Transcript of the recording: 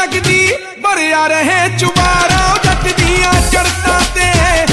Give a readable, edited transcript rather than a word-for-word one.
लगदी भरिया रहे चुबारा जट दियां चड़तां ते